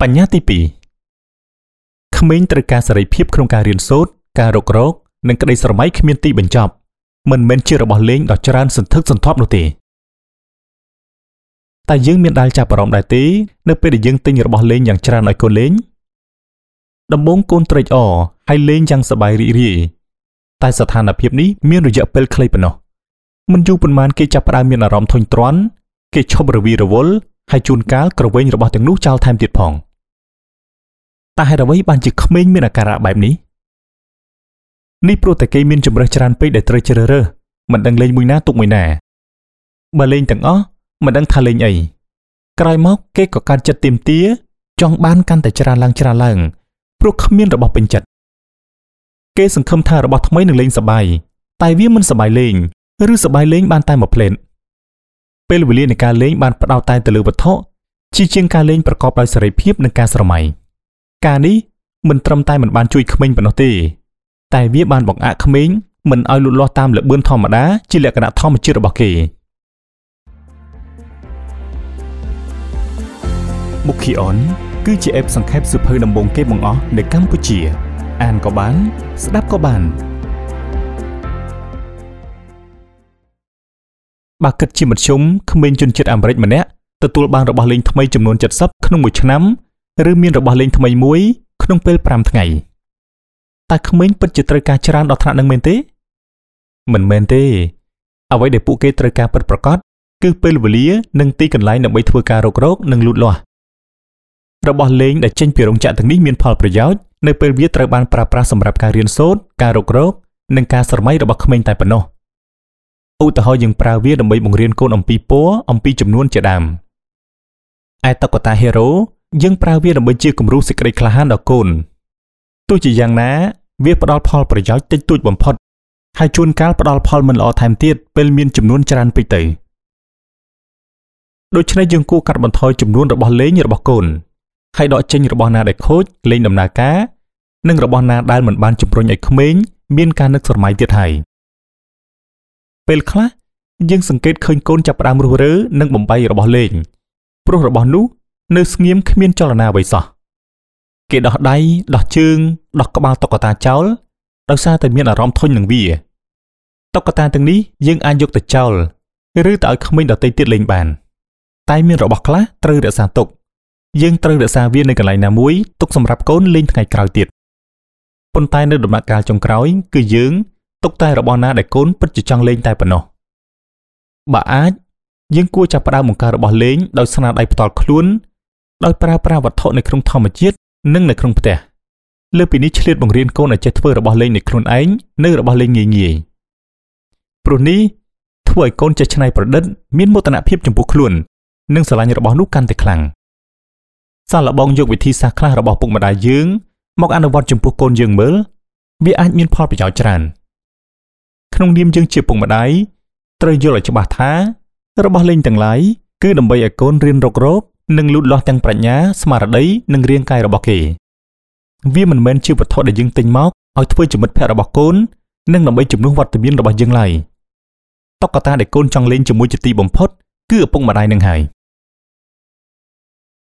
បញ្ញត្តិទី2ក្មេងត្រូវការសេរីភាពក្នុងការរៀនសូត្រការរករកនិងក្តីស្រមៃគ្មានទីបញ្ចប់មិនមែនជារបស់លេងដ៏ច្រើនសន្ធឹកសន្ធាប់នោះទេតែយើងមានដែលចាប់អារម្មណ៍ដែរទេនៅពេលដែលយើងទិញរបស់លេងយ៉ាងច្រើនឲ្យកូនលេងដំបូងកូនត្រេកអរហើយលេងយ៉ាងសប្បាយរីករាយតែស្ថានភាពនេះមានរយៈពេលខ្លីប៉ុណ្ណោះមិនយូរប៉ុន្មានគេចាប់ផ្ដើមមានអារម្មណ៍ធុញទ្រាន់គេឈប់រវីរវល់ហើយជួនកាលក្រវែងរបស់ទាំងនោះចោលថែមទៀតផងតែហេតុអ្វីបានជាក្មេងមានអាការៈបែបនេះនេះព្រោះតែគេមានជម្រើសច្រើនពេកដែលត្រូវជ្រើសរើសមិនដឹងលេងមួយណាទុកមួយណាបើលេងទាំងអស់មិនដឹងថាលេងអីក្រោយមកគេក៏កើតចិត្តទាមទារចង់បានកាន់តែច្រើនឡើងព្រោះគ្មានរបស់ពេញចិត្តគេសង្ឃឹមថារបស់ថ្មីនឹងលេងសប្បាយតែវាមិនសប្បាយលេងឬសប្បាយលេងបានតែមួយភ្លែតពេលវេលានៃការលេងបានផ្ដោតតែទៅលើវត្ថុជាងការលេងប្រកបដោយសេរីភាពនិងការស្រមៃការនេះមិនត្រឹមតែមិនបានជួយក្មេងប៉ុណ្ណោះទេតែវាបានបង្អាក់ក្មេងមិនឲ្យលូតលាស់តាមល្បឿនធម្មតាជាលក្ខណៈធម្មជាតិរបស់គេមុខីអនគឺជាអេបសង្ខេបសៀវភៅដំបូងគេបង្អស់នៅកម្ពុជាអានក៏បានស្ដាប់ក៏បានបើគិតជាមធ្យមក្មេងជនជាតិអាមេរិកម្នាក់ទទួលបានរបស់លេងថ្មីចំនួន70ក្នុងមួយឆ្នាំឬមានរបស់លេងថ្មីមួយក្នុងពេល5ថ្ងៃតែក្មេងពិតជាត្រូវការច្រើនដល់ថ្នាក់នឹងមែនទេមិនមែនទេអ្វីដែលពួកគេត្រូវការពិតប្រាកដគឺពេលវេលានិងទីកន្លែងដើម្បីធ្វើការរករកនិងលូតលាស់របស់លេងដែលចេញពីរោងចក្រទាំងនេះមានផលប្រយោជន៍នៅពេលវាត្រូវបានប្រើប្រាស់សម្រាប់ការរៀនសូត្រការរករកនិងការស្រមៃរបស់ក្មេងតែប៉ុណ្ណោះឧទាហរណ៍យើងប្រើវាដើម្បីបង្រៀនកូនអំពីពណ៌អំពីចំនួនជាដើមឯតុក្កតា Hero យើងប្រើវាដើម្បីជាគំរូសេចក្តីក្លាហានដល់កូនទោះជាយ៉ាងណាវាផ្ដល់ផលប្រយោជន៍តិចតួចបំផុតហើយជួនកាលផ្ដល់ផលមិនល្អថែមទៀតពេលមានចំនួនច្រើនពេកទៅដូច្នេះយើងគួរកាត់បន្ថយចំនួនរបស់លេងរបស់កូនហើយដកចេញរបស់ណាដែលខូចលេងដំណើរការនិងរបស់ណាដែលមិនបានជំរុញឲ្យក្មេងមានការនឹកស្រមៃទៀតហើយពេលខ្លះយើងសង្កេតឃើញកូនចាប់ផ្ដើមរុះរើនិងបំបីរបស់លេងព្រោះរបស់នោះនៅស្ងៀមគ្មានចលនាអ្វីសោះគេដោះដៃដោះជើងដោះក្បាលតុក្កតាចោលដោយសារតែមានអារម្មណ៍ធុញនឹងវាតុក្កតាទាំងនេះយើងអាចយកទៅចោលឬទៅឲ្យក្មេងដទៃទៀតលេងបានតែមានរបស់ខ្លះត្រូវរក្សាទុកយើងត្រូវរក្សាវានៅកន្លែងណាមួយទុកសម្រាប់កូនលេងថ្ងៃក្រោយទៀតប៉ុន្តែនៅដំណាក់កាលចុងក្រោយគឺយើងទុកតែរបស់ណាដែលកូនពិតជាចង់លេងតែប៉ុណ្ណោះបើអាចយើងគួរចាប់ផ្ដើមបង្កើតរបស់លេងដោយស្នាដៃផ្ទាល់ខ្លួនដោយប្រើប្រាស់វត្ថុនៅក្នុងធម្មជាតិនិងនៅក្នុងផ្ទះលើពីនេះឆ្លៀតបង្រៀនកូនឲ្យចេះធ្វើរបស់លេងនៃខ្លួនឯងនៅរបស់លេងងាយព្រោះនេះធ្វើឲ្យកូនចេះច្នៃប្រឌិតមានមោទនភាពចំពោះខ្លួននិងស្រឡាញ់របស់នោះកាន់តែខ្លាំងសាកល្បងយកវិធីសាស្ត្រខ្លះរបស់ពុកម្ដាយយើងមកអនុវត្តចំពោះកូនយើងមើលវាអាចមានផលប្រយោជន៍ច្រើនក្នុងនាមយើងជាពុកម្ដាយត្រូវយល់ឲ្យច្បាស់ថារបស់លេងទាំងឡាយគឺដើម្បីឲ្យកូនរៀនរករកនិងលូតលាស់ទាំងប្រាជ្ញាស្មារតីនិងរាងកាយរបស់គេវាមិនមែនជាវត្ថុដែលយើងទិញមកឲ្យធ្វើជាមិត្តភក្តិរបស់កូននិងដើម្បីជំនួសវត្តមានរបស់យើងឡើយតុក្កតាដែលកូនចង់លេងជាមួយជាទីបំផុតគឺឪពុកម្ដាយនឹងហើយ